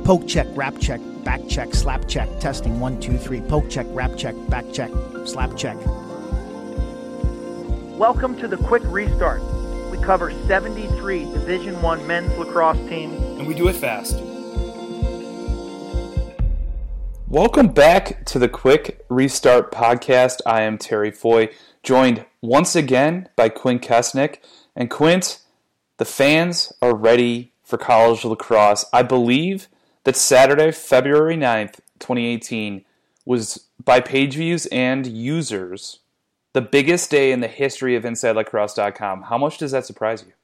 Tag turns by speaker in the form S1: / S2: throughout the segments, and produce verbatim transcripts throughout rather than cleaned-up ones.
S1: Poke check, rap check, back check, slap check, testing one, two, three. Poke check, rap check, back check, slap check.
S2: Welcome to the Quick Restart. We cover seventy-three Division One men's lacrosse teams.
S3: And we do it fast. Welcome back to the Quick Restart podcast. I am Terry Foy, joined once again by Quint Kesnick. And Quint, the fans are ready for college lacrosse. I believe that Saturday, February ninth, twenty eighteen, was, by page views and users, the biggest day in the history of inside lacrosse dot com. How much does that surprise you?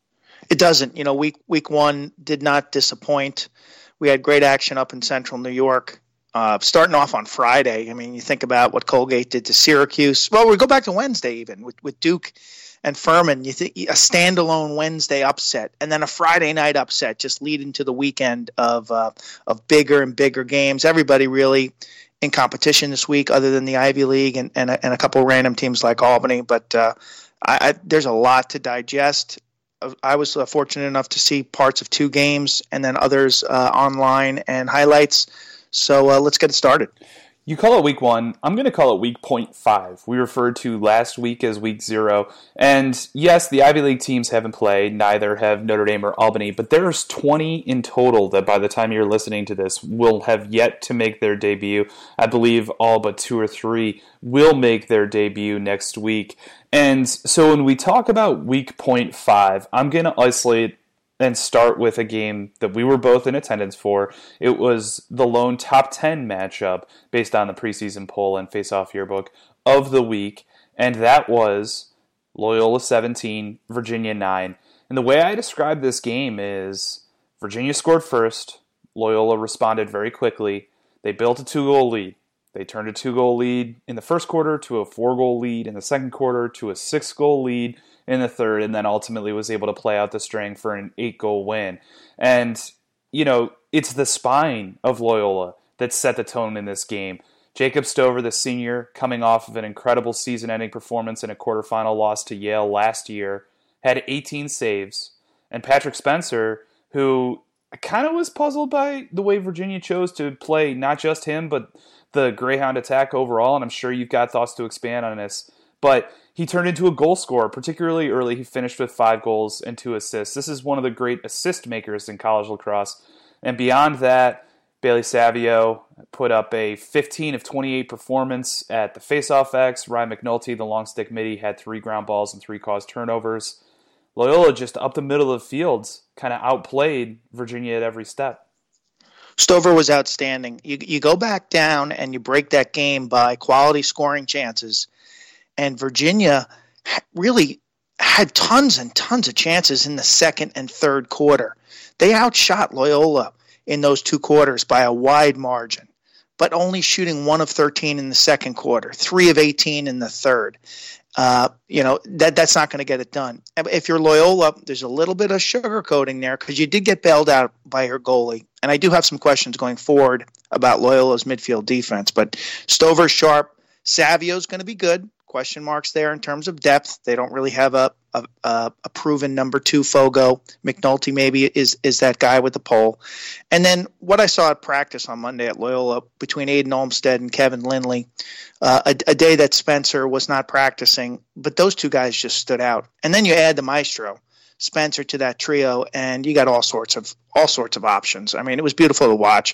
S4: It doesn't. You know, week week one did not disappoint. We had great action up in central New York. Uh, starting off on Friday, I mean, you think about what Colgate did to Syracuse. Well, we go back to Wednesday even with, with Duke and Furman. You think a standalone Wednesday upset, and then a Friday night upset, just leading to the weekend of uh, of bigger and bigger games. Everybody really in competition this week, other than the Ivy League and and a, and a couple of random teams like Albany. But uh, I, I, there's a lot to digest. I was uh, fortunate enough to see parts of two games and then others uh, online and highlights. So uh, let's get it started.
S3: You call it week one. I'm going to call it week point five. We referred to last week as week zero. And yes, the Ivy League teams haven't played. Neither have Notre Dame or Albany. But there's twenty in total that by the time you're listening to this will have yet to make their debut. I believe all but two or three will make their debut next week. And so when we talk about week point five, I'm going to isolate and start with a game that we were both in attendance for. It was the lone top ten matchup based on the preseason poll and face-off yearbook of the week, and that was Loyola seventeen, Virginia nine. And the way I describe this game is Virginia scored first, Loyola responded very quickly, they built a two-goal lead. They turned a two-goal lead in the first quarter to a four-goal lead in the second quarter to a six-goal lead in the third, and then ultimately was able to play out the string for an eight-goal win. And, you know, it's the spine of Loyola that set the tone in this game. Jacob Stover, the senior, coming off of an incredible season-ending performance in a quarterfinal loss to Yale last year, had eighteen saves. And Patrick Spencer, who kind of was puzzled by the way Virginia chose to play not just him, but the Greyhound attack overall, and I'm sure you've got thoughts to expand on this. But he turned into a goal scorer, particularly early. He finished with five goals and two assists. This is one of the great assist makers in college lacrosse. And beyond that, Bailey Savio put up a fifteen of twenty-eight performance at the Faceoff X. Ryan McNulty, the long stick midi, had three ground balls and three caused turnovers. Loyola just up the middle of the field kind of outplayed Virginia at every step.
S4: Stover was outstanding. You you go back down and you break that game by quality scoring chances, and Virginia really had tons and tons of chances in the second and third quarter. They outshot Loyola in those two quarters by a wide margin, but only shooting one of thirteen in the second quarter, three of eighteen in the third. Uh, you know, that that's not going to get it done. If you're Loyola, there's a little bit of sugarcoating there because you did get bailed out by your goalie. And I do have some questions going forward about Loyola's midfield defense. But Stover's sharp. Savio's going to be good. Question marks there in terms of depth. They don't really have a a, a proven number two Fogo. McNulty maybe is is that guy with the pole. And then what I saw at practice on Monday at Loyola between Aiden Olmstead and Kevin Lindley, uh, a, a day that Spencer was not practicing, but those two guys just stood out. And then you add the maestro, Spencer, to that trio, and you got all sorts of all sorts of options. I mean, it was beautiful to watch.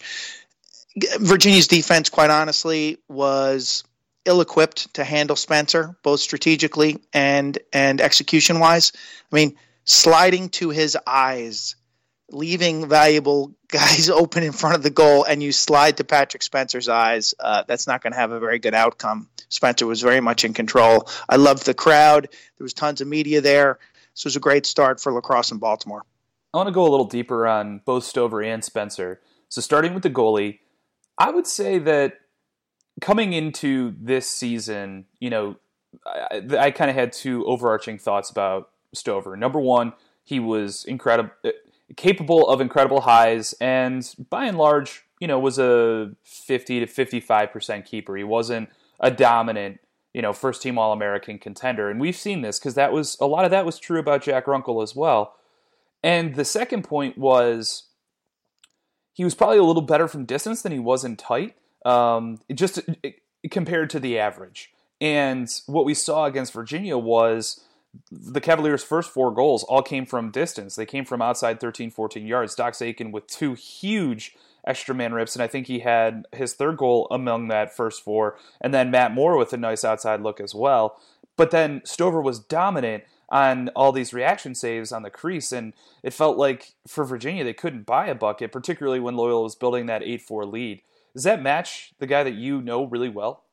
S4: Virginia's defense, quite honestly, was ill-equipped to handle Spencer, both strategically and and execution-wise. I mean, sliding to his eyes, leaving valuable guys open in front of the goal, and you slide to Patrick Spencer's eyes, uh, that's not going to have a very good outcome. Spencer was very much in control. I loved the crowd. There was tons of media there. This was a great start for lacrosse in Baltimore.
S3: I want to go a little deeper on both Stover and Spencer. So starting with the goalie, I would say that coming into this season, you know, I, I kind of had two overarching thoughts about Stover. Number one, he was incredible, capable of incredible highs, and by and large, you know, was a fifty to fifty-five percent keeper. He wasn't a dominant, you know, first-team All-American contender, and we've seen this because that was a lot of that was true about Jack Runkle as well. And the second point was he was probably a little better from distance than he was in tight, um, just it, it, compared to the average. And what we saw against Virginia was the Cavaliers' first four goals all came from distance. They came from outside thirteen, fourteen yards. Dox Aitken with two huge extra man rips, and I think he had his third goal among that first four. And then Matt Moore with a nice outside look as well. But then Stover was dominant on all these reaction saves on the crease, and it felt like for Virginia they couldn't buy a bucket, particularly when Loyola was building that eight four lead. Does that match the guy that you know really well?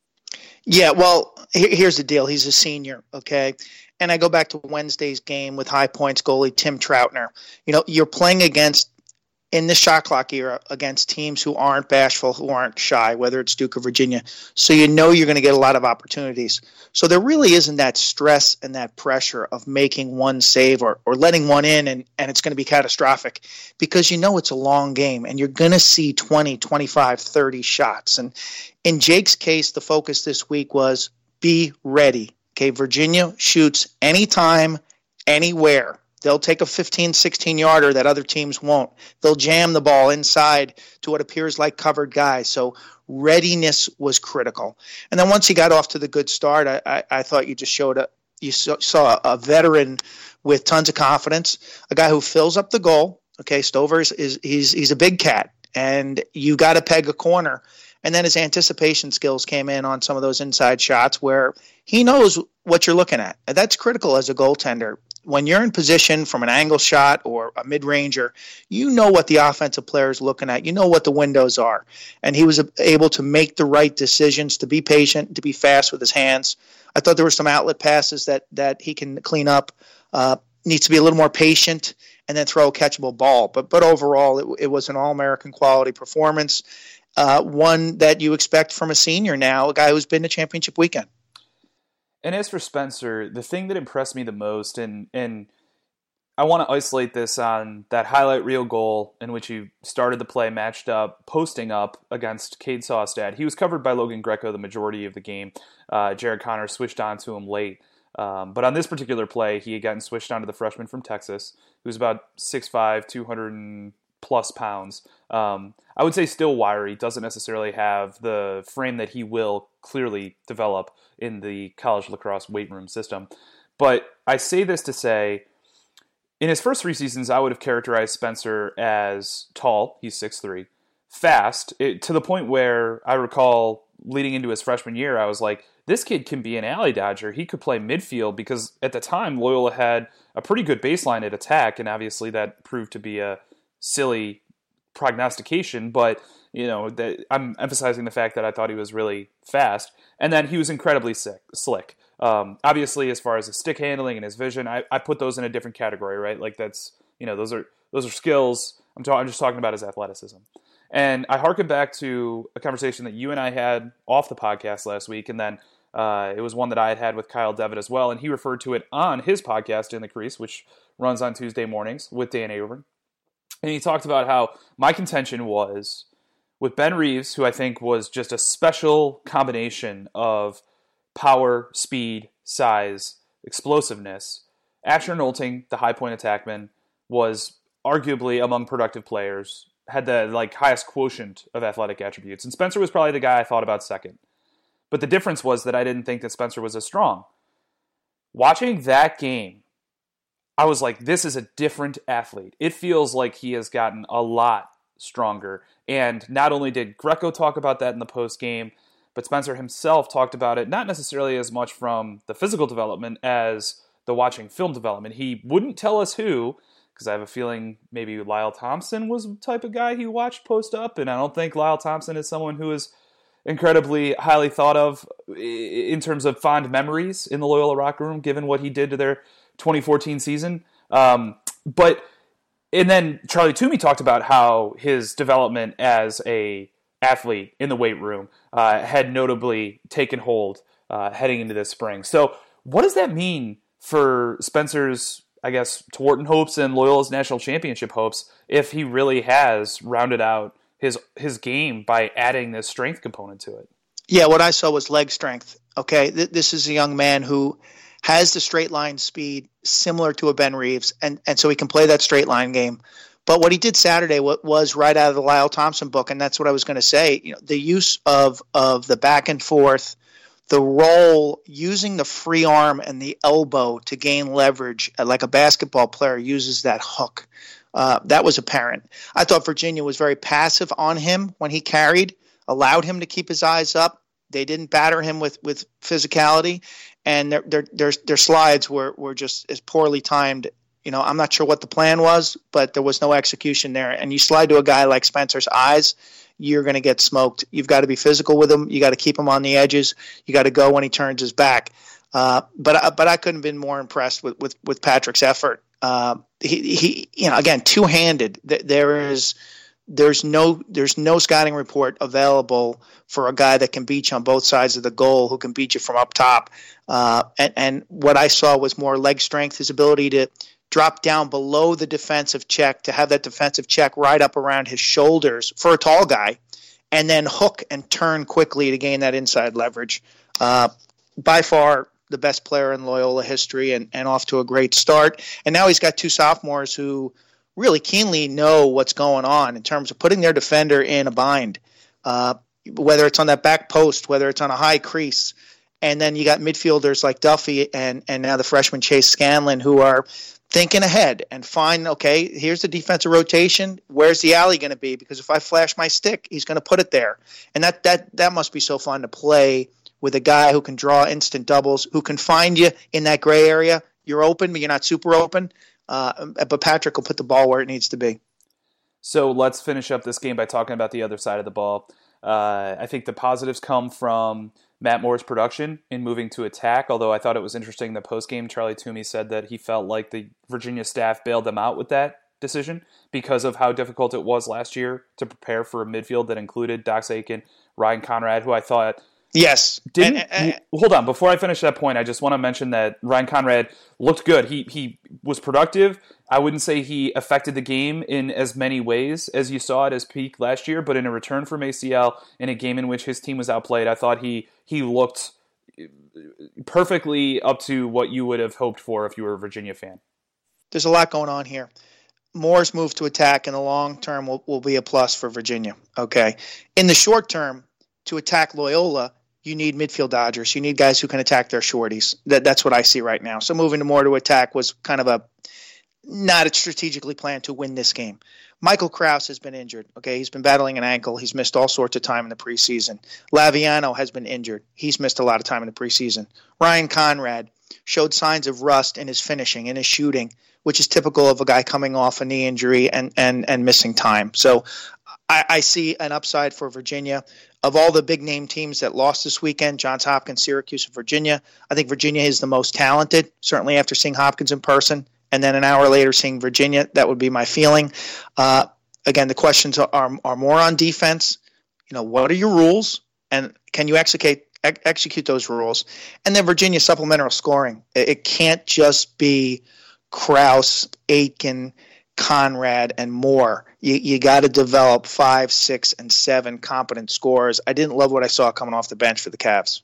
S4: Yeah, well, here's the deal. He's a senior, okay? And I go back to Wednesday's game with High Points goalie Tim Troutner. You know, you're playing against, in the shot clock era, against teams who aren't bashful, who aren't shy, whether it's Duke or Virginia. So you know you're going to get a lot of opportunities. So there really isn't that stress and that pressure of making one save or, or letting one in and, and it's going to be catastrophic, because you know it's a long game and you're going to see twenty, twenty-five, thirty shots. And in Jake's case, the focus this week was be ready. Okay, Virginia shoots anytime, anywhere. They'll take a fifteen, sixteen-yarder that other teams won't. They'll jam the ball inside to what appears like covered guys. So readiness was critical. And then once he got off to the good start, I, I, I thought you just showed a you saw, saw a veteran with tons of confidence, a guy who fills up the goal. Okay, Stover is, is he's he's a big cat, and you got to peg a corner. And then his anticipation skills came in on some of those inside shots where he knows what you're looking at. And that's critical as a goaltender. When you're in position from an angle shot or a mid-ranger, you know what the offensive player is looking at. You know what the windows are. And he was able to make the right decisions, to be patient, to be fast with his hands. I thought there were some outlet passes that, that he can clean up. Uh, needs to be a little more patient and then throw a catchable ball. But, but overall, it, it was an all-American quality performance. Uh, one that you expect from a senior now, a guy who's been to championship weekend.
S3: And as for Spencer, the thing that impressed me the most, and and I want to isolate this on that highlight reel goal in which he started the play matched up, posting up against Cade Saustad. He was covered by Logan Greco the majority of the game. Uh, Jared Connor switched on to him late. Um, but on this particular play, he had gotten switched on to the freshman from Texas, who's about six five, two hundred plus pounds. Um, I would say still wiry, doesn't necessarily have the frame that he will clearly develop in the college lacrosse weight room system. But I say this to say, in his first three seasons, I would have characterized Spencer as tall, he's six three, fast, it, to the point where I recall leading into his freshman year, I was like, this kid can be an alley dodger. He could play midfield, because at the time, Loyola had a pretty good baseline at attack, and obviously that proved to be a silly prognostication, but you know, that I'm emphasizing the fact that I thought he was really fast, and then he was incredibly sick, slick. Um, obviously, as far as his stick handling and his vision, I, I put those in a different category, right? Like that's, you know, those are those are skills. I'm, ta- I'm just talking about his athleticism. And I harken back to a conversation that you and I had off the podcast last week, and then uh, it was one that I had had with Kyle Devitt as well, and he referred to it on his podcast, In the Crease, which runs on Tuesday mornings with Dan Averman. And he talked about how my contention was with Ben Reeves, who I think was just a special combination of power, speed, size, explosiveness. Asher Nolting, the high point attackman, was arguably among productive players, had the like highest quotient of athletic attributes. And Spencer was probably the guy I thought about second. But the difference was that I didn't think that Spencer was as strong. Watching that game, I was like, this is a different athlete. It feels like he has gotten a lot stronger. And not only did Greco talk about that in the post game, but Spencer himself talked about it, not necessarily as much from the physical development as the watching film development. He wouldn't tell us who, because I have a feeling maybe Lyle Thompson was the type of guy he watched post up, and I don't think Lyle Thompson is someone who is incredibly highly thought of in terms of fond memories in the Loyola Rock Room, given what he did to their twenty fourteen season. Um, but, and then Charlie Toomey talked about how his development as a athlete in the weight room uh, had notably taken hold uh, heading into this spring. So what does that mean for Spencer's, I guess, Tewaaraton hopes and Loyola's national championship hopes if he really has rounded out his his game by adding this strength component to it?
S4: Yeah, what I saw was leg strength. Okay, Th- this is a young man who has the straight line speed similar to a Ben Reeves, and, and so he can play that straight line game. But what he did Saturday was right out of the Lyle Thompson book, and that's what I was going to say. You know, the use of of the back and forth, the roll, using the free arm and the elbow to gain leverage, like a basketball player uses that hook. Uh, that was apparent. I thought Virginia was very passive on him when he carried, allowed him to keep his eyes up. They didn't batter him with, with physicality, and their their their, their slides were, were just as poorly timed. You know, I'm not sure what the plan was, but there was no execution there. And you slide to a guy like Spencer's eyes, you're going to get smoked. You've got to be physical with him. You got to keep him on the edges. You got to go when he turns his back. Uh, but but I couldn't have been more impressed with with, with Patrick's effort. Uh, he he you know again two handed. There is there's no there's no scouting report available for a guy that can beat you on both sides of the goal, who can beat you from up top. Uh, and and what I saw was more leg strength, his ability to drop down below the defensive check, to have that defensive check right up around his shoulders for a tall guy, and then hook and turn quickly to gain that inside leverage. Uh, by far the best player in Loyola history, and, and off to a great start. And now he's got two sophomores who really keenly know what's going on in terms of putting their defender in a bind, uh, whether it's on that back post, whether it's on a high crease. And then you got midfielders like Duffy and, and now the freshman Chase Scanlon, who are thinking ahead and find, okay, here's the defensive rotation. Where's the alley going to be? Because if I flash my stick, he's going to put it there. And that that that must be so fun to play with a guy who can draw instant doubles, who can find you in that gray area. You're open, but you're not super open. Uh, but Patrick will put the ball where it needs to be.
S3: So let's finish up this game by talking about the other side of the ball. Uh, I think the positives come from Matt Moore's production in moving to attack, although I thought it was interesting that post-game Charlie Toomey said that he felt like the Virginia staff bailed them out with that decision because of how difficult it was last year to prepare for a midfield that included Dox Aitken, Ryan Conrad, who I thought...
S4: Yes.
S3: Didn't
S4: and, and, and,
S3: hold on, before I finish that point, I just want to mention that Ryan Conrad looked good. He he was productive. I wouldn't say he affected the game in as many ways as you saw at his peak last year, but in a return from A C L in a game in which his team was outplayed, I thought he he looked perfectly up to what you would have hoped for if you were a Virginia fan.
S4: There's a lot going on here. Moore's move to attack in the long term will, will be a plus for Virginia. Okay. In the short term, to attack Loyola, you need midfield dodgers. You need guys who can attack their shorties. That, that's what I see right now. So moving to more to attack was kind of a not a strategically planned to win this game. Michael Krause has been injured. Okay, he's been battling an ankle. He's missed all sorts of time in the preseason. Laviano has been injured. He's missed a lot of time in the preseason. Ryan Conrad showed signs of rust in his finishing, in his shooting, which is typical of a guy coming off a knee injury and and and missing time. So I, I see an upside for Virginia. Of all the big-name teams that lost this weekend, Johns Hopkins, Syracuse, and Virginia, I think Virginia is the most talented, certainly after seeing Hopkins in person, and then an hour later seeing Virginia. That would be my feeling. Uh, again, the questions are, are, are more on defense. You know, what are your rules, and can you execute ex- execute those rules? And then Virginia supplemental scoring. It, it can't just be Krause, Aitken, Conrad, and Moore. You, you got to develop five, six, and seven competent scorers. I didn't love what I saw coming off the bench for the Cavs.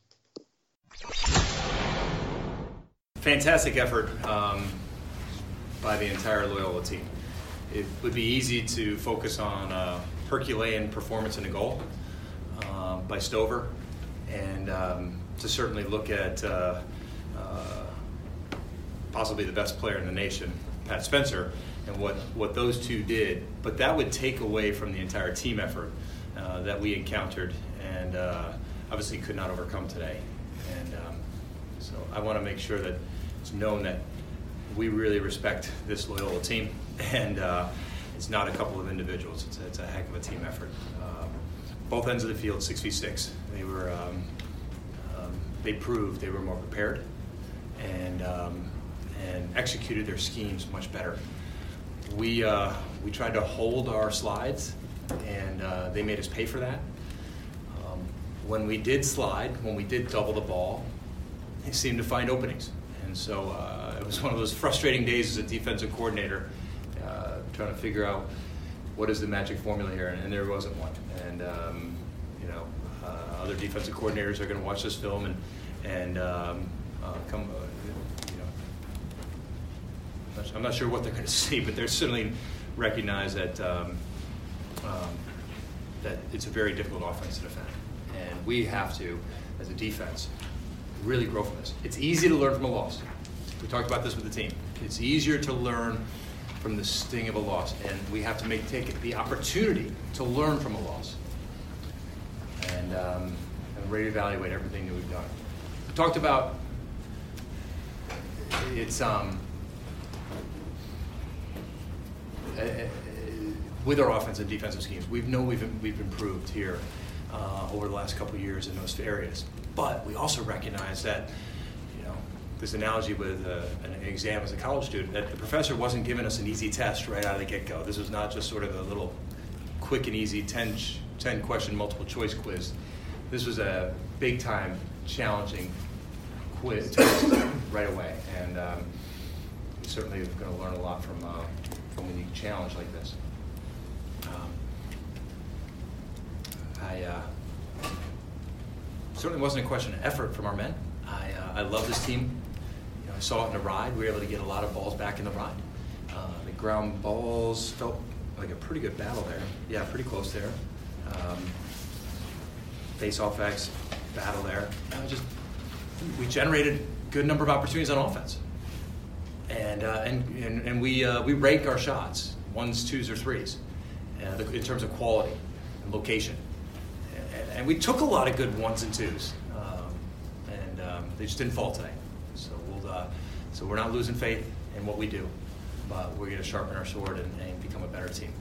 S5: Fantastic effort um, by the entire Loyola team. It would be easy to focus on uh, Herculean performance in the goal uh, by Stover, and um, to certainly look at uh, uh, possibly the best player in the nation, Pat Spencer, and what, what those two did. But that would take away from the entire team effort uh, that we encountered and uh, obviously could not overcome today. And um, so I want to make sure that it's known that we really respect this Loyola team, and uh, it's not a couple of individuals. It's a, it's a heck of a team effort. Um, both ends of the field, six v six. They were um, um, they proved they were more prepared and um, and executed their schemes much better. We uh, we tried to hold our slides, and uh, they made us pay for that. Um, when we did slide, when we did double the ball, they seemed to find openings. And so uh, it was one of those frustrating days as a defensive coordinator, uh, trying to figure out what is the magic formula here, and, and there wasn't one. And um, you know, uh, other defensive coordinators are going to watch this film and and um, uh, come. Uh, I'm not sure what they're going to see, but they're certainly recognize that um, um, that it's a very difficult offense to defend, and we have to, as a defense, really grow from this. It's easy to learn from a loss. We talked about this with the team. It's easier to learn from the sting of a loss, and we have to make take the opportunity to learn from a loss and, um, and reevaluate everything that we've done. We talked about it's um, uh, with our offense and defensive schemes. We know we've we've improved here uh, over the last couple of years in those areas, but we also recognize that. This analogy with uh, an exam as a college student, that the professor wasn't giving us an easy test right out of the get-go. This was not just sort of a little quick and easy ten, ten question multiple choice quiz. This was a big-time challenging quiz test right away, and um, we certainly are going to learn a lot from, uh, from a unique challenge like this. Um, I uh, certainly wasn't a question of effort from our men. I, uh, I love this team. You know, I saw it in the ride. We were able to get a lot of balls back in the ride. Uh, the ground balls felt like a pretty good battle there. Yeah, pretty close there. Um, Face-off X battle there. Uh, just we generated a good number of opportunities on offense, and uh, and, and and we uh, we rank our shots ones, twos, or threes, uh, in terms of quality and location, and, and we took a lot of good ones and twos. Um, they just didn't fall today, so we'll. Uh, so we're not losing faith in what we do, but we're going to sharpen our sword and, and become a better team.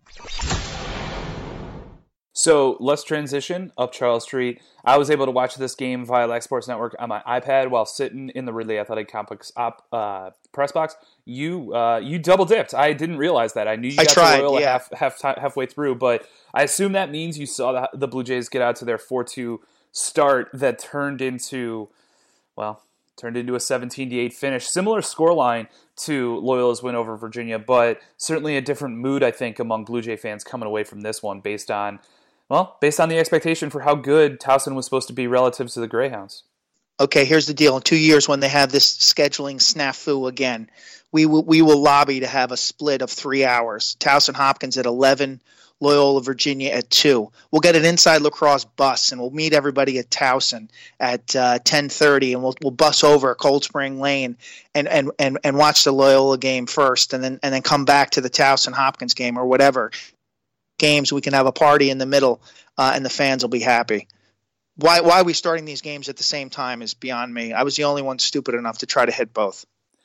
S3: So let's transition up Charles Street. I was able to watch this game via Lax Sports Network on my iPad while sitting in the Ridley Athletic Complex op, uh, press box. You uh, you double dipped. I didn't realize that. I knew you
S4: I
S3: got
S4: tried,
S3: to Loyola
S4: yeah.
S3: half, half halfway through, but I assume that means you saw the, the Blue Jays get out to their four two start that turned into, well, turned into a seventeen to eight finish. Similar scoreline to Loyola's win over Virginia, but certainly a different mood, I think, among Blue Jay fans coming away from this one based on, well, based on the expectation for how good Towson was supposed to be relative to the Greyhounds.
S4: Okay, here's the deal. In two years, when they have this scheduling snafu again, we will, we will lobby to have a split of three hours. Towson Hopkins at eleven, Loyola Virginia at two. We'll get an inside lacrosse bus, and we'll meet everybody at Towson at uh, ten thirty, and we'll we'll bus over Cold Spring Lane and, and, and, and watch the Loyola game first, and then and then come back to the Towson Hopkins game or whatever games. We can have a party in the middle, uh, and the fans will be happy. Why why are we starting these games at the same time is beyond me. I was the only one stupid enough to try to hit both.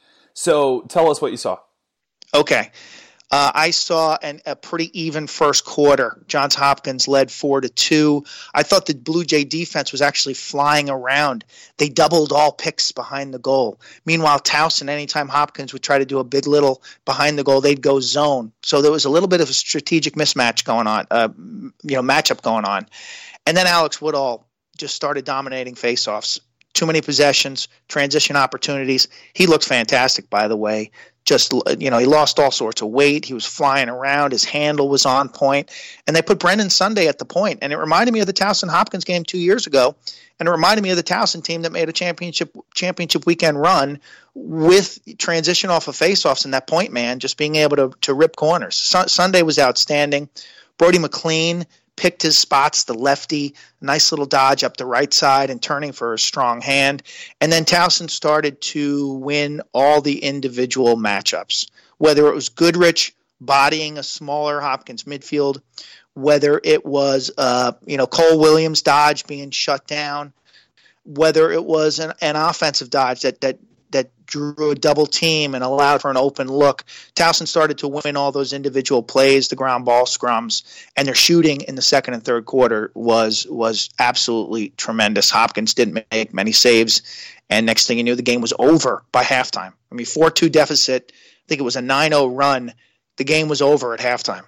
S3: So tell us what you saw.
S4: Okay. Uh, I saw an, a pretty even first quarter. Johns Hopkins led four to two. I thought the Blue Jay defense was actually flying around. They doubled all picks behind the goal. Meanwhile, Towson, anytime Hopkins would try to do a big little behind the goal, they'd go zone. So there was a little bit of a strategic mismatch going on, uh, you know, matchup going on. And then Alex Woodall just started dominating faceoffs. Too many possessions, transition opportunities. He looked fantastic, by the way. Just, you know, he lost all sorts of weight. He was flying around. His handle was on point. And they put Brendan Sunday at the point. And it reminded me of the Towson Hopkins game two years ago. And it reminded me of the Towson team that made a championship championship weekend run with transition off of faceoffs and that point man just being able to, to rip corners. Sun, Sunday was outstanding. Brody McLean picked his spots, the lefty, nice little dodge up the right side and turning for a strong hand. And then Towson started to win all the individual matchups, whether it was Goodrich bodying a smaller Hopkins midfield, whether it was uh, you know Cole Williams' dodge being shut down, whether it was an, an offensive dodge that that that drew a double team and allowed for an open look. Towson started to win all those individual plays, the ground ball scrums, and their shooting in the second and third quarter was was absolutely tremendous. Hopkins didn't make many saves, and next thing you knew, the game was over by halftime. I mean, four two deficit. I think it was a nine oh run. The game was over at halftime.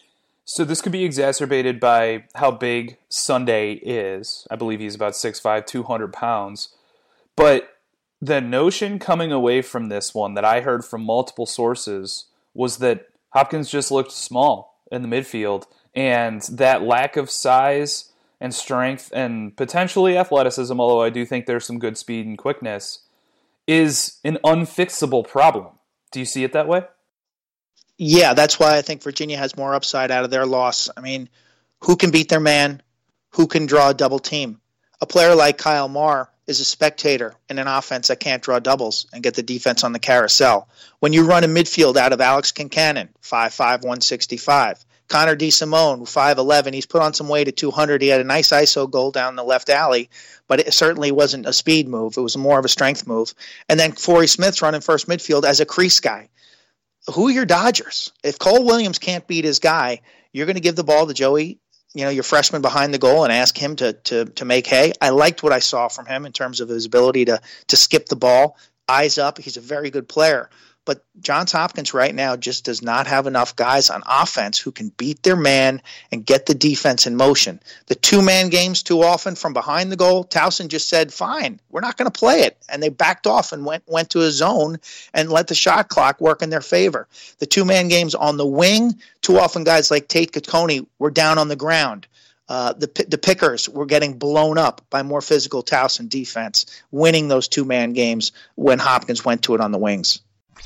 S3: So this could be exacerbated by how big Sunday is. I believe he's about six five, two hundred pounds. But the notion coming away from this one that I heard from multiple sources was that Hopkins just looked small in the midfield, and that lack of size and strength and potentially athleticism, although I do think there's some good speed and quickness, is an unfixable problem. Do you see it that way?
S4: Yeah, that's why I think Virginia has more upside out of their loss. I mean, who can beat their man? Who can draw a double team? A player like Kyle Marr is a spectator in an offense that can't draw doubles and get the defense on the carousel. When you run a midfield out of Alex Kincannon, five five, one sixty-five, Connor DeSimone, five eleven, he's put on some weight at two hundred. He had a nice I S O goal down the left alley, but it certainly wasn't a speed move. It was more of a strength move. And then Forey Smith's running first midfield as a crease guy. Who are your Dodgers? If Cole Williams can't beat his guy, you're going to give the ball to Joey, you know, your freshman behind the goal, and ask him to to to make hay. I liked what I saw from him in terms of his ability to to skip the ball, eyes up. He's a very good player. But Johns Hopkins right now just does not have enough guys on offense who can beat their man and get the defense in motion. The two-man games too often from behind the goal, Towson just said, fine, we're not going to play it. And they backed off and went went to a zone and let the shot clock work in their favor. The two-man games on the wing, too often guys like Tate Cocconi were down on the ground. Uh, the the Pickers were getting blown up by more physical Towson defense, winning those two-man games when Hopkins went to it on the wings.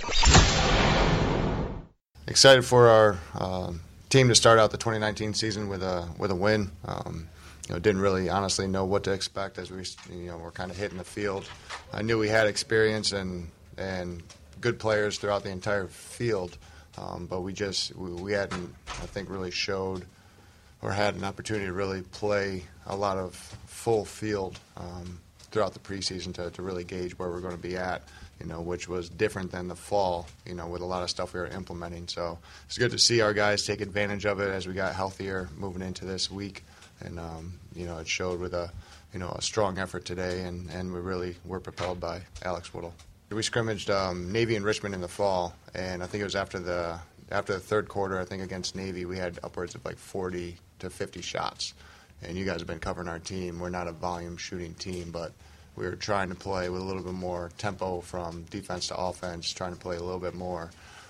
S6: Excited for our uh, team to start out the twenty nineteen season with a with a win. Um, you know, didn't really honestly know what to expect as we you know were kind of hitting the field. I knew we had experience and and good players throughout the entire field, um, but we just we, we hadn't I think really showed or had an opportunity to really play a lot of full field um, throughout the preseason to, to really gauge where we're going to be at. You know, which was different than the fall, you know, with a lot of stuff we were implementing. So it's good to see our guys take advantage of it as we got healthier moving into this week. And, um, you know, it showed with a, you know, a strong effort today, and, and we really were propelled by Alex Whittle. We scrimmaged um, Navy and Richmond in the fall, and I think it was after the after the third quarter, I think against Navy, we had upwards of like forty to fifty shots. And you guys have been covering our team. We're not a volume shooting team, but we were trying to play with a little bit more tempo from defense to offense, trying to play a little bit more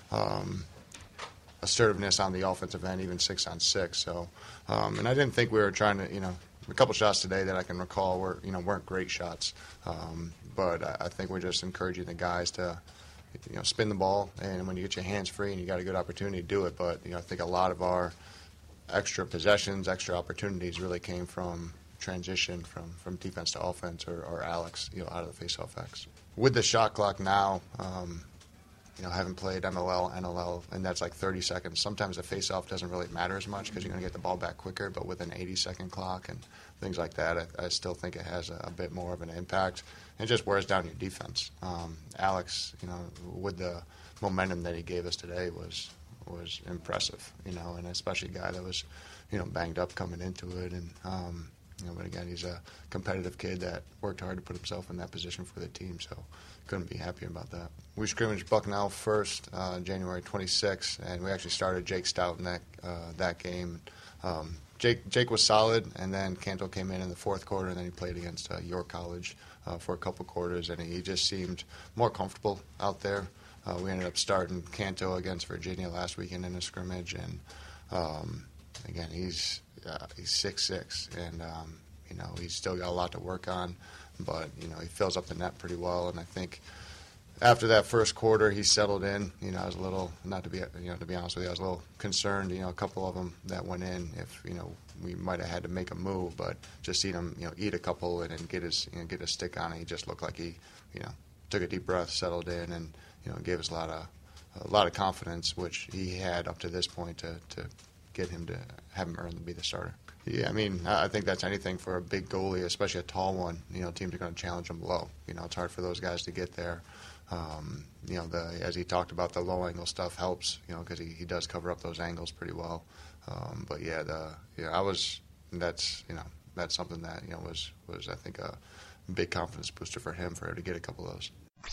S6: um, assertiveness on the offensive end, even six on six. So, um, and I didn't think we were trying to, you know, a couple shots today that I can recall were, you know, weren't great shots. Um, but I, I think we're just encouraging the guys to, you know, spin the ball, and when you get your hands free and you got a good opportunity to do it. But, you know, I think a lot of our extra possessions, extra opportunities really came from transition from, from defense to offense, or, or Alex, you know, out of the faceoff X. With the shot clock now, um, you know, haven't played M L L, N L L, and that's like thirty seconds. Sometimes the faceoff doesn't really matter as much because you're going to get the ball back quicker, but with an eighty-second clock and things like that, I, I still think it has a, a bit more of an impact. It just wears down your defense. Um, Alex, you know, with the momentum that he gave us today was was impressive, you know, and especially a guy that was, you know, banged up coming into it. And, um, you know, but again, he's a competitive kid that worked hard to put himself in that position for the team, so couldn't be happier about that. We scrimmaged Bucknell first, uh, January twenty-sixth, and we actually started Jake Stout in that uh, that game. Um, Jake Jake was solid, and then Canto came in in the fourth quarter, and then he played against uh, York College uh, for a couple quarters, and he just seemed more comfortable out there. Uh, we ended up starting Canto against Virginia last weekend in a scrimmage, and um, again, he's uh, he's six six, and um, you know he's still got a lot to work on, but you know he fills up the net pretty well, and I think after that first quarter he settled in. You know, I was a little, not to be you know to be honest with you, I was a little concerned. You know, a couple of them that went in, if you know we might have had to make a move, but just seeing him you know eat a couple and then get his you know get his stick on it, he just looked like he you know took a deep breath, settled in, and you know, gave us a lot of a lot of confidence, which he had up to this point to, to get him to have him earn to be the starter. Yeah, I mean, I think that's anything for a big goalie, especially a tall one. You know, teams are going to challenge him low. You know, it's hard for those guys to get there. Um, you know, the as he talked about, the low angle stuff helps. You know, because he, he does cover up those angles pretty well. Um, but yeah, the yeah, I was that's you know that's something that you know was was I think a big confidence booster for him for him to get a couple of those.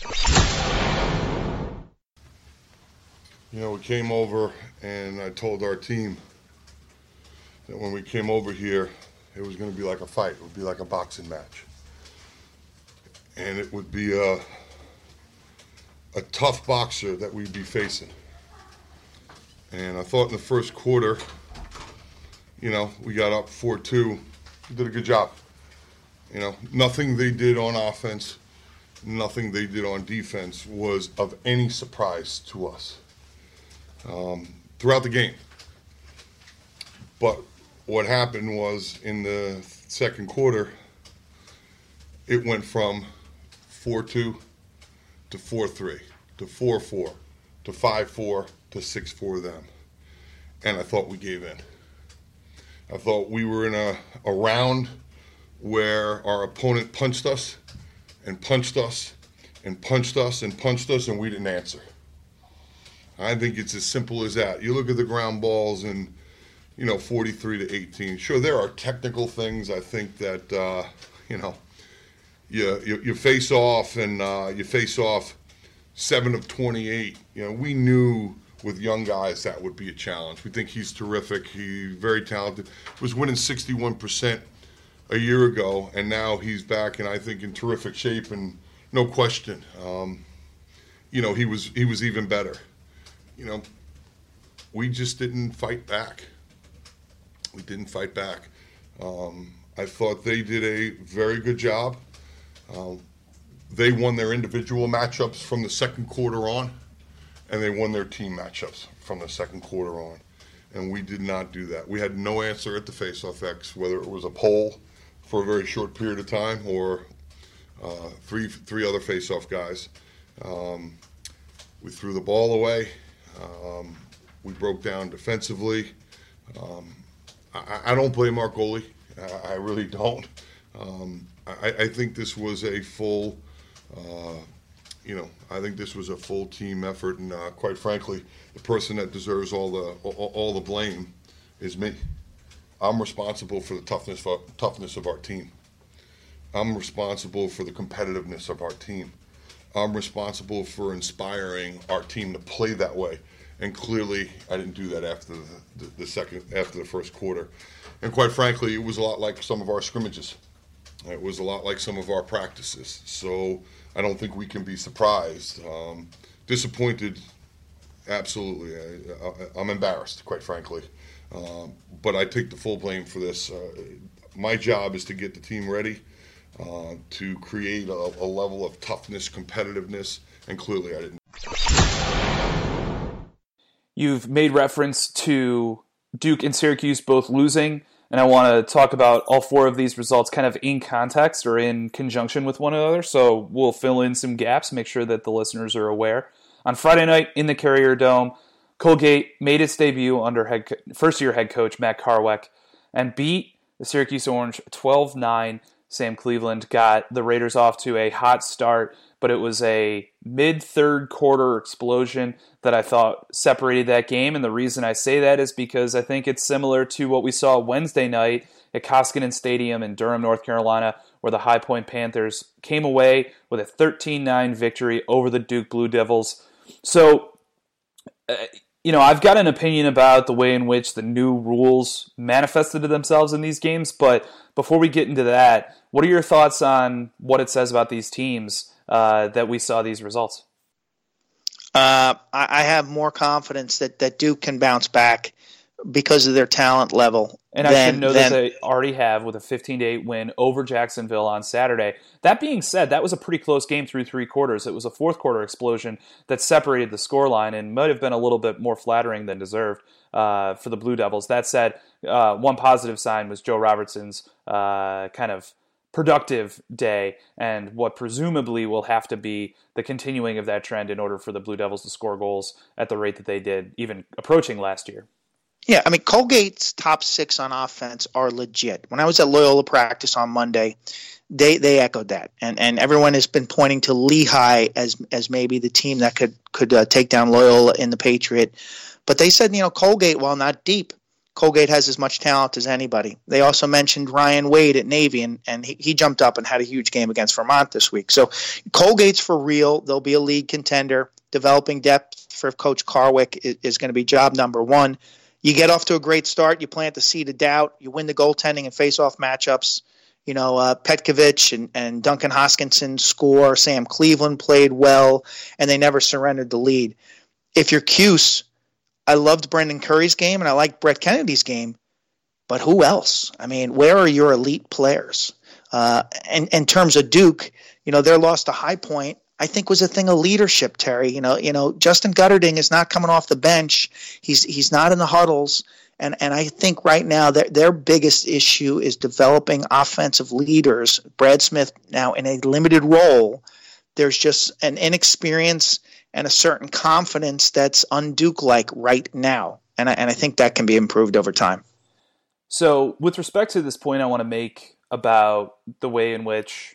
S7: You know, we came over and I told our team that when we came over here, it was going to be like a fight. It would be like a boxing match. And it would be a, a tough boxer that we'd be facing. And I thought in the first quarter, you know, we got up four two. We did a good job. You know, nothing they did on offense, nothing they did on defense was of any surprise to us. um, throughout the game. But what happened was in the second quarter, it went from four two to four three to four four to five four to six four them. And I thought we gave in. I thought we were in a, a round where our opponent punched us and punched us and punched us and punched us, and we didn't answer. I think it's as simple as that. You look at the ground balls and, you know, forty-three to eighteen. Sure, there are technical things. I think that, uh, you know, you, you, you face off and uh, you face off seven of twenty-eight. You know, we knew with young guys that would be a challenge. We think he's terrific. He's very talented. Was winning sixty-one percent a year ago, and now he's back, and I think in terrific shape, and no question. Um, you know, he was he was even better. You know, we just didn't fight back. We didn't fight back. Um, I thought they did a very good job. Um, they won their individual matchups from the second quarter on, and they won their team matchups from the second quarter on. And we did not do that. We had no answer at the faceoff X, whether it was a pole for a very short period of time or uh, three three other faceoff guys. Um, we threw the ball away. Um, we broke down defensively. Um, I, I don't blame our goalie. I, I really don't. Um, I, I think this was a full, uh, you know, I think this was a full team effort, and uh, quite frankly, the person that deserves all the all, all the blame is me. I'm responsible for the toughness of, toughness of our team. I'm responsible for the competitiveness of our team. I'm responsible for inspiring our team to play that way. And clearly, I didn't do that after the, the, the second, after the first quarter. And quite frankly, it was a lot like some of our scrimmages. It was a lot like some of our practices. So I don't think we can be surprised. Um, disappointed, absolutely. I, I, I'm embarrassed, quite frankly. Um, but I take the full blame for this. Uh, my job is to get the team ready, uh, to create a, a level of toughness, competitiveness, and clearly I didn't.
S3: You've made reference to Duke and Syracuse both losing, and I want to talk about all four of these results kind of in context or in conjunction with one another, so we'll fill in some gaps, make sure that the listeners are aware. On Friday night in the Carrier Dome, Colgate made its debut under head co- first-year head coach Matt Carwick and beat the Syracuse Orange twelve nine. Sam Cleveland got the Raiders off to a hot start, but it was a mid-third quarter explosion that I thought separated that game. And the reason I say that is because I think it's similar to what we saw Wednesday night at Koskinen Stadium in Durham, North Carolina, where the High Point Panthers came away with a thirteen nine victory over the Duke Blue Devils. So, uh, you know, I've got an opinion about the way in which the new rules manifested themselves in these games, but before we get into that, what are your thoughts on what it says about these teams uh, that we saw these results?
S4: Uh, I, I have more confidence that, that Duke can bounce back because of their talent level.
S3: And I should know that they already have with a fifteen to eight win over Jacksonville on Saturday. That being said, that was a pretty close game through three quarters. It was a fourth quarter explosion that separated the scoreline and might have been a little bit more flattering than deserved uh, for the Blue Devils. That said, uh, one positive sign was Joe Robertson's uh, kind of productive day and what presumably will have to be the continuing of that trend in order for the Blue Devils to score goals at the rate that they did, even approaching last year.
S4: Yeah, I mean, Colgate's top six on offense are legit. When I was at Loyola practice on Monday, they they echoed that, and and everyone has been pointing to Lehigh as as maybe the team that could could uh, take down Loyola in the Patriot. But they said, you know, Colgate, while not deep, Colgate has as much talent as anybody. They also mentioned Ryan Wade at Navy, and, and he, he jumped up and had a huge game against Vermont this week. So Colgate's for real. They'll be a league contender. Developing depth for Coach Carwick is, is going to be job number one. You get off to a great start. You plant the seed of doubt. You win the goaltending and face-off matchups. You know, uh, Petkovic and, and Duncan Hoskinson score. Sam Cleveland played well, and they never surrendered the lead. If you're Cuse, I loved Brendan Curry's game, and I liked Brett Kennedy's game, but who else? I mean, where are your elite players? Uh, and in terms of Duke, you know, their loss to High Point, I think was a thing of leadership, Terry. You know, you know, Justin Gutterding is not coming off the bench. He's he's not in the huddles. And and I think right now their their biggest issue is developing offensive leaders. Brad Smith now in a limited role. There's just an inexperience and a certain confidence that's un-Duke-like right now. And I, and I think that can be improved over time.
S3: So with respect to this point I want to make about the way in which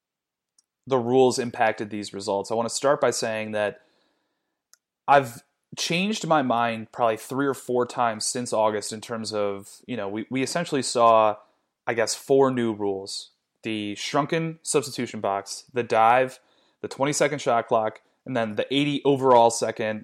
S3: the rules impacted these results, I want to start by saying that I've changed my mind probably three or four times since August in terms of, you know, we, we essentially saw, I guess, four new rules. The shrunken substitution box, the dive, the twenty-second shot clock, and then the eighty overall second,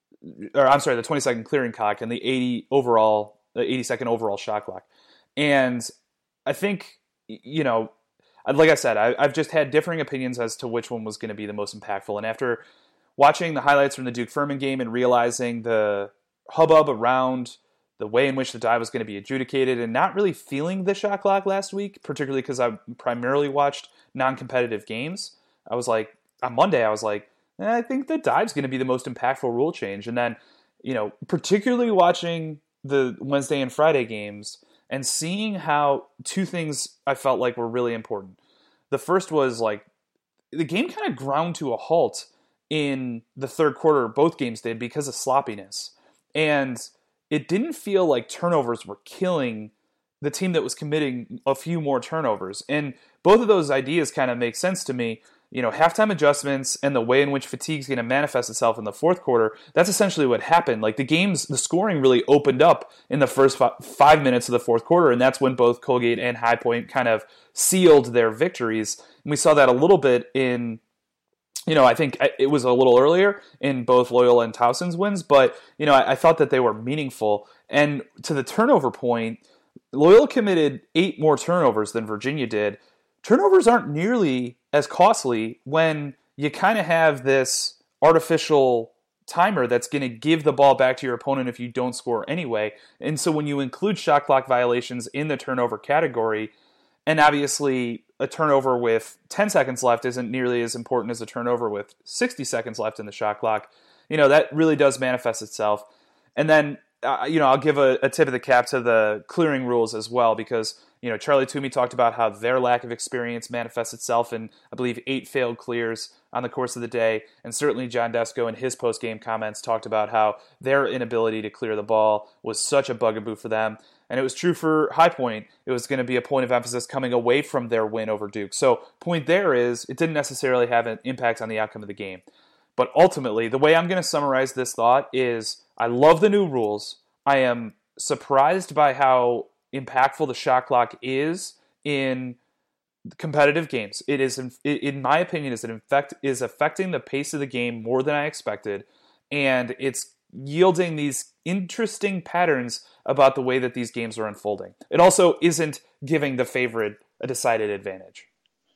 S3: or I'm sorry, the twenty-second clearing clock, and the eighty overall, the eighty-second overall shot clock. And I think, you know, like I said, I, I've just had differing opinions as to which one was going to be the most impactful. And after watching the highlights from the Duke Furman game and realizing the hubbub around the way in which the dive was going to be adjudicated and not really feeling the shot clock last week, particularly because I primarily watched non-competitive games, I was like, on Monday, I was like, eh, I think the dive's going to be the most impactful rule change. And then, you know, particularly watching the Wednesday and Friday games and seeing how two things I felt like were really important. The first was like the game kind of ground to a halt in the third quarter, both games did, because of sloppiness. And it didn't feel like turnovers were killing the team that was committing a few more turnovers. And both of those ideas kind of make sense to me. You know, halftime adjustments and the way in which fatigue is going to manifest itself in the fourth quarter, that's essentially what happened. Like the games, the scoring really opened up in the first five minutes of the fourth quarter, and that's when both Colgate and High Point kind of sealed their victories. And we saw that a little bit in, you know, I think it was a little earlier in both Loyola and Towson's wins, but, you know, I, I thought that they were meaningful. And to the turnover point, Loyola committed eight more turnovers than Virginia did. Turnovers aren't nearly as costly when you kind of have this artificial timer that's going to give the ball back to your opponent if you don't score anyway. And so when you include shot clock violations in the turnover category, and obviously a turnover with ten seconds left isn't nearly as important as a turnover with sixty seconds left in the shot clock, you know, that really does manifest itself. And then, uh, you know, I'll give a, a tip of the cap to the clearing rules as well, because, you know, Charlie Toomey talked about how their lack of experience manifests itself in, I believe, eight failed clears on the course of the day. And certainly John Desko in his post-game comments talked about how their inability to clear the ball was such a bugaboo for them. And it was true for High Point. It was going to be a point of emphasis coming away from their win over Duke. So point there is it didn't necessarily have an impact on the outcome of the game. But ultimately, the way I'm going to summarize this thought is I love the new rules. I am surprised by how impactful the shot clock is in competitive games. It is, in my opinion, is in fact is affecting the pace of the game more than I expected, and it's yielding these interesting patterns about the way that these games are unfolding. It also isn't giving the favorite a decided advantage.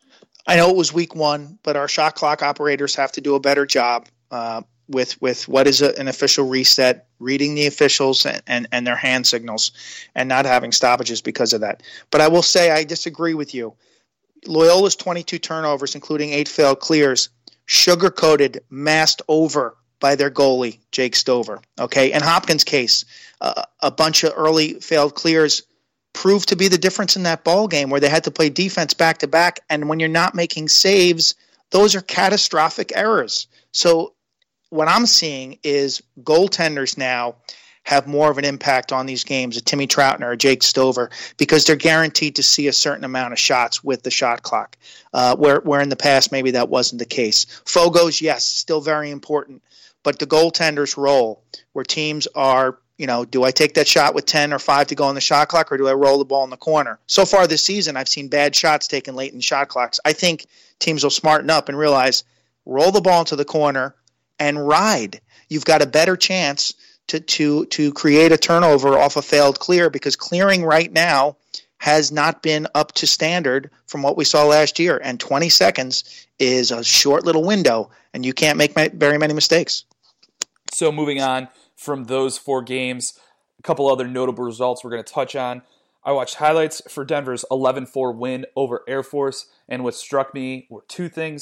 S4: I know it was week one, but our shot clock operators have to do a better job uh, with with what is a, an official reset, reading the officials and, and, and their hand signals, and not having stoppages because of that. But I will say I disagree with you. Loyola's twenty-two turnovers, including eight failed clears, sugar-coated, masked over by their goalie, Jake Stover. Okay, in Hopkins' case, uh, a bunch of early failed clears proved to be the difference in that ball game where they had to play defense back-to-back, and when you're not making saves, those are catastrophic errors. So what I'm seeing is goaltenders now have more of an impact on these games, a Timmy Troutner or Jake Stover, because they're guaranteed to see a certain amount of shots with the shot clock, uh, where, where in the past maybe that wasn't the case. Fogos, yes, still very important, but the goaltender's role where teams are, you know, do I take that shot with ten or five to go on the shot clock, or do I roll the ball in the corner? So far this season, I've seen bad shots taken late in shot clocks. I think teams will smarten up and realize, roll the ball into the corner and ride. You've got a better chance to to to create a turnover off a failed clear, because clearing right now has not been up to standard from what we saw last year. And twenty seconds is a short little window, and you can't make very many mistakes.
S3: So moving on from those four games, a couple other notable results we're going to touch on. I watched highlights for Denver's eleven four win over Air Force, and what struck me were two things.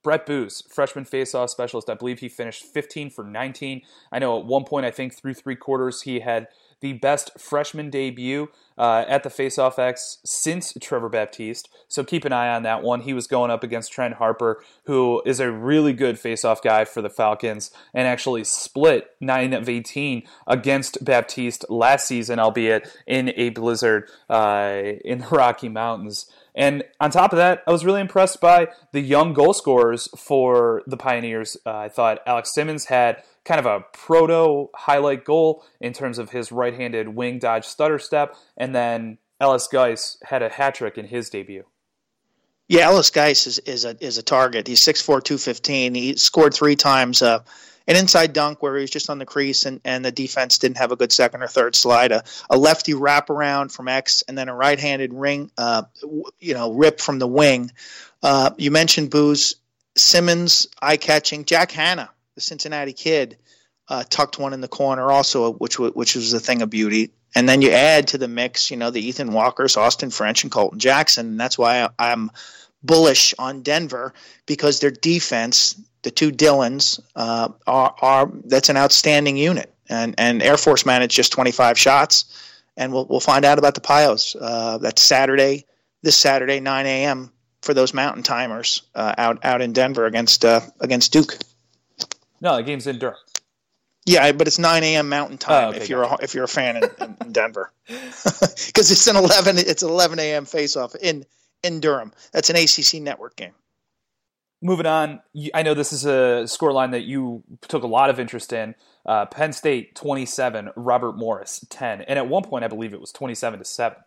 S3: Brett Booz, freshman faceoff specialist. I believe he finished fifteen for nineteen. I know at one point, I think through three quarters, he had the best freshman debut uh, at the Faceoff X since Trevor Baptiste. So keep an eye on that one. He was going up against Trent Harper, who is a really good faceoff guy for the Falcons, and actually split nine of eighteen against Baptiste last season, albeit in a blizzard uh, in the Rocky Mountains. And on top of that, I was really impressed by the young goal scorers for the Pioneers. Uh, I thought Alex Simmons had kind of a proto highlight goal in terms of his right-handed wing dodge stutter step, and then Ellis Geis had a hat trick in his debut.
S4: Yeah, Ellis Geis is, is a is a target. He's six four, two fifteen. He scored three times. Uh, an inside dunk where he was just on the crease and, and the defense didn't have a good second or third slide. A, a lefty wraparound from X, and then a right-handed ring, uh, you know, rip from the wing. Uh, you mentioned Booz. Simmons, eye-catching. Jack Hanna, the Cincinnati kid, uh, tucked one in the corner also, which which was a thing of beauty. And then you add to the mix, you know, the Ethan Walkers, Austin French, and Colton Jackson. And that's why I, I'm bullish on Denver, because their defense, the two Dylans, uh, are, are that's an outstanding unit. And and Air Force managed just twenty-five shots, and we'll we'll find out about the Pios. Uh, that's Saturday, this Saturday, nine a.m. for those Mountain Timers uh, out out in Denver against uh, against Duke.
S3: No, the game's in Durham.
S4: Yeah, but it's nine a.m. Mountain Time
S3: oh, okay,
S4: if you're a, if you're a fan in, in Denver, because it's an eleven it's an eleven a.m. face-off in in Durham. That's an A C C network game.
S3: Moving on, I know this is a scoreline that you took a lot of interest in. Uh, Penn State twenty-seven, Robert Morris ten, and at one point I believe it was twenty-seven to seven.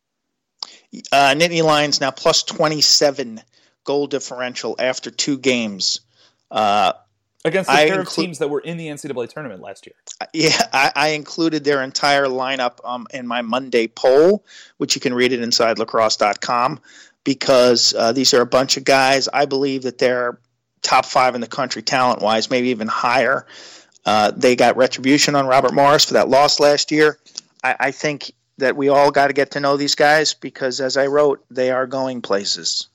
S4: Uh, Nittany Lions now plus twenty-seven goal differential after two games. Uh,
S3: Against the
S4: I
S3: pair
S4: inclu-
S3: of teams that were in the N C double A tournament last year.
S4: Yeah, I, I included their entire lineup um, in my Monday poll, which you can read at inside lacrosse dot com, because uh, these are a bunch of guys. I believe that they're top five in the country talent-wise, maybe even higher. Uh, they got retribution on Robert Morris for that loss last year. I, I think that we all got to get to know these guys because, as I wrote, they are going places.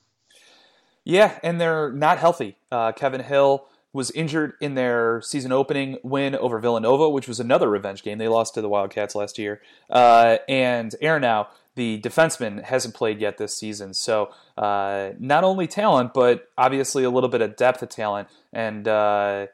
S3: Yeah, and they're not healthy. Uh, Kevin Hill was injured in their season opening win over Villanova, which was another revenge game. They lost to the Wildcats last year. Uh, and Aronow, the defenseman, hasn't played yet this season. So uh, not only talent, but obviously a little bit of depth of talent. And, uh,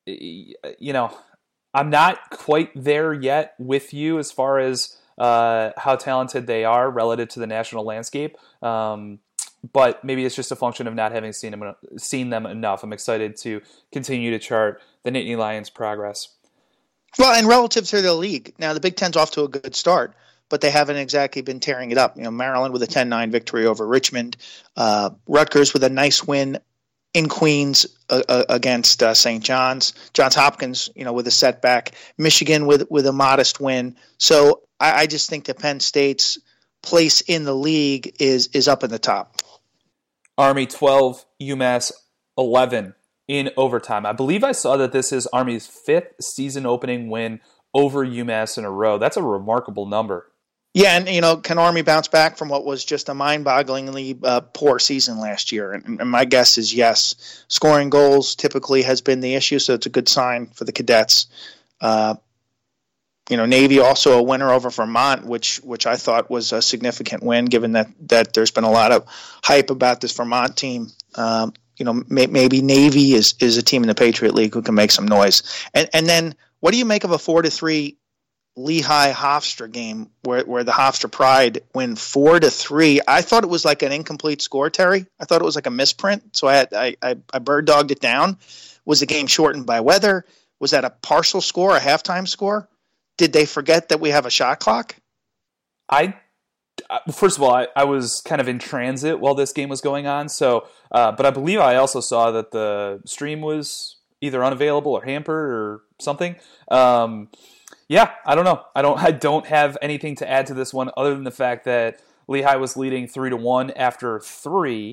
S3: you know, I'm not quite there yet with you as far as uh, how talented they are relative to the national landscape. Um But maybe it's just a function of not having seen them seen them enough. I'm excited to continue to chart the Nittany Lions' progress.
S4: Well, and relative to the league, now the Big Ten's off to a good start, but they haven't exactly been tearing it up. You know, Maryland with a ten nine victory over Richmond, uh, Rutgers with a nice win in Queens uh, uh, against uh, Saint John's, Johns Hopkins, you know, with a setback, Michigan with with a modest win. So I, I just think that Penn State's place in the league is is up in the top.
S3: Army twelve, UMass eleven in overtime. I believe I saw that this is Army's fifth season opening win over UMass in a row. That's a remarkable number.
S4: Yeah, and you know, can Army bounce back from what was just a mind-bogglingly uh, poor season last year? And, and my guess is yes. Scoring goals typically has been the issue, so it's a good sign for the cadets. Uh, You know, Navy also a winner over Vermont, which which I thought was a significant win, given that, that there's been a lot of hype about this Vermont team. Um, you know, may, maybe Navy is, is a team in the Patriot League who can make some noise. And and then what do you make of a four to three Lehigh Hofstra game where where the Hofstra Pride win four to three? I thought it was like an incomplete score, Terry. I thought it was like a misprint, so I had, I, I I bird dogged it down. Was the game shortened by weather? Was that a partial score, a halftime score? Did they forget that we have a shot clock?
S3: I, first of all, I, I was kind of in transit while this game was going on. So, uh, but I believe I also saw that the stream was either unavailable or hampered or something. Um, yeah, I don't know. I don't. I don't have anything to add to this one other than the fact that Lehigh was leading three to one after three.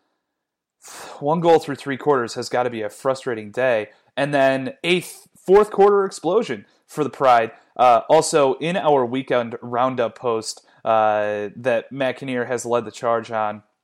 S3: One goal through three quarters has got to be a frustrating day, and then a fourth quarter explosion for the Pride. Uh, also, in our weekend roundup post uh, that Matt Kinnear has led the charge on,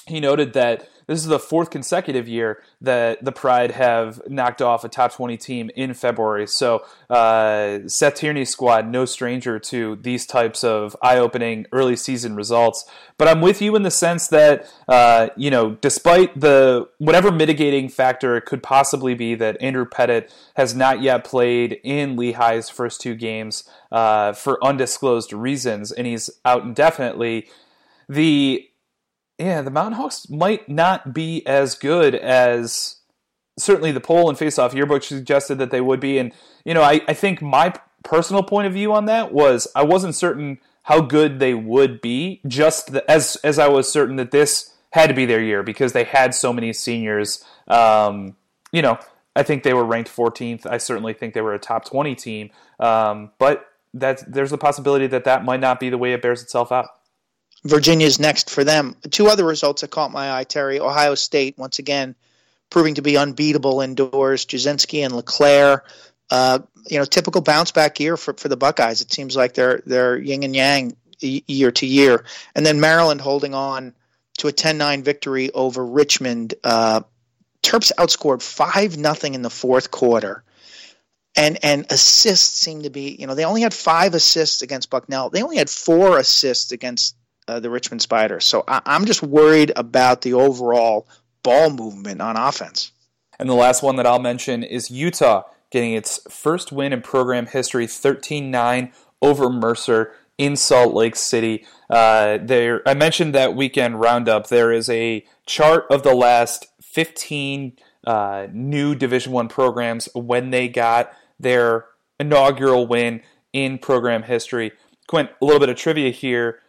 S3: he noted that this is the fourth consecutive year that the Pride have knocked off a top twenty team in February. So uh, Seth Tierney's squad, no stranger to these types of eye-opening early season results. But I'm with you in the sense that, uh, you know, despite the whatever mitigating factor it could possibly be that Andrew Pettit has not yet played in Lehigh's first two games uh, for undisclosed reasons, and he's out indefinitely, the Yeah, the Mountain Hawks might not be as good as certainly the poll and Face-Off Yearbook suggested that they would be. And, you know, I, I think my personal point of view on that was I wasn't certain how good they would be, just the, as as I was certain that this had to be their year because they had so many seniors. Um, you know, I think they were ranked fourteenth. I certainly think they were a top twenty team. Um, but that's, there's the possibility that that might not be the way it bears itself out.
S4: Virginia's next for them. Two other results that caught my eye, Terry. Ohio State, once again, proving to be unbeatable indoors. Jasinski and LeClaire, uh, you know, typical bounce-back year for, for the Buckeyes. It seems like they're they're yin and yang year to year. And then Maryland holding on to a ten nine victory over Richmond. Uh, Terps outscored five nothing in the fourth quarter. And and assists seem to be, you know, they only had five assists against Bucknell. They only had four assists against Uh, the Richmond Spiders. So I, I'm just worried about the overall ball movement on offense.
S3: And the last one that I'll mention is Utah getting its first win in program history, thirteen nine over Mercer in Salt Lake City. Uh, there, I mentioned that weekend roundup. There is a chart of the last fifteen uh, new Division I programs when they got their inaugural win in program history. Quint, a little bit of trivia here.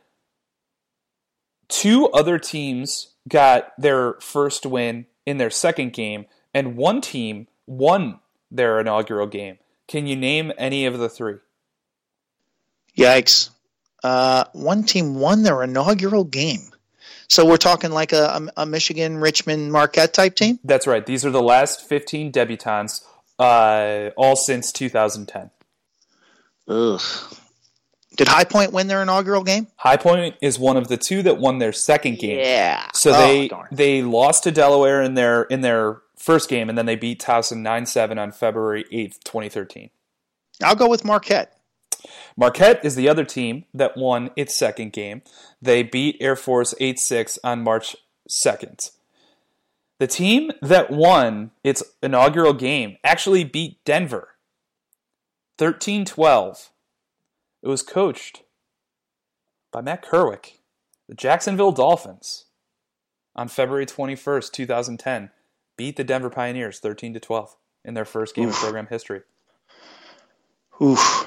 S3: Two other teams got their first win in their second game, and one team won their inaugural game. Can you name any of the three?
S4: Yikes. Uh, one team won their inaugural game. So we're talking like a, a Michigan, Richmond, Marquette type team?
S3: That's right. These are the last fifteen debutants, uh, all since two thousand ten.
S4: Ugh. Did High Point win their inaugural game?
S3: High Point is one of the two that won their second game.
S4: Yeah.
S3: So
S4: oh,
S3: they
S4: darn.
S3: they lost to Delaware in their in their first game, and then they beat Towson nine seven on February eighth, twenty thirteen.
S4: I'll go with Marquette.
S3: Marquette is the other team that won its second game. They beat Air Force eight six on March second. The team that won its inaugural game actually beat Denver thirteen twelve. It was coached by Matt Kerwick, the Jacksonville Dolphins, on February twenty-first, twenty ten, beat the Denver Pioneers thirteen to twelve in their first game Oof. of program history.
S4: Oof.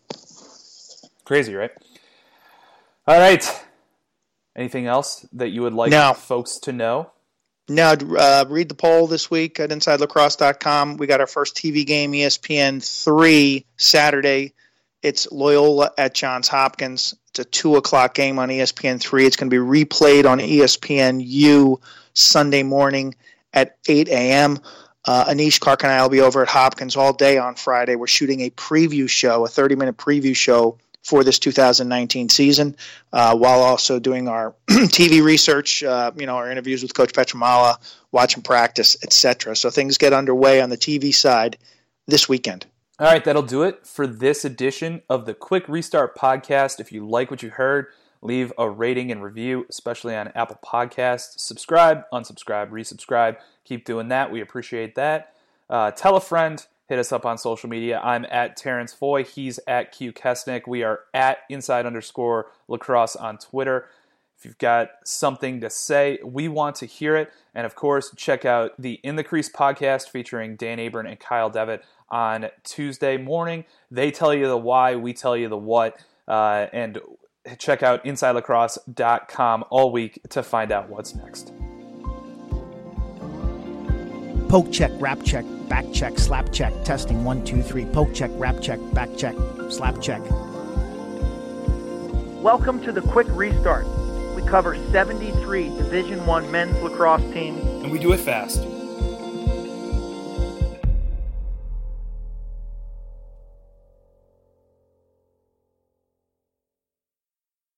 S3: Crazy, right? All right. Anything else that you would like
S4: no.
S3: folks to know?
S4: No, uh, read the poll this week at inside lacrosse dot com. We got our first T V game, E S P N three, Saturday. It's Loyola at Johns Hopkins. It's a two o'clock game on E S P N three. It's going to be replayed on E S P N U Sunday morning at eight a.m. Uh, Anish Clark and I will be over at Hopkins all day on Friday. We're shooting a preview show, a thirty-minute preview show for this two thousand nineteen season, uh, while also doing our T V research, uh, you know, our interviews with Coach Petramala, watching practice, et cetera. So things get underway on the T V side this weekend.
S3: All right, that'll do it for this edition of the Quick Restart Podcast. If you like what you heard, leave a rating and review, especially on Apple Podcasts. Subscribe, unsubscribe, resubscribe. Keep doing that. We appreciate that. Uh, tell a friend. Hit us up on social media. I'm at Terrence Foy. He's at Q Kesnick. We are at inside underscore lacrosse on Twitter. If you've got something to say, we want to hear it. And of course, check out the In the Crease podcast featuring Dan Abern and Kyle Devitt on Tuesday morning. They tell you the why, we tell you the what. Uh, and check out inside lacrosse dot com all week to find out what's next.
S1: Poke check, rap check, back check, slap check, testing one, two, three. Poke check, rap check, back check, slap check.
S2: Welcome to the Quick Restart. We cover seventy-three Division I men's lacrosse teams.
S3: And we do it fast.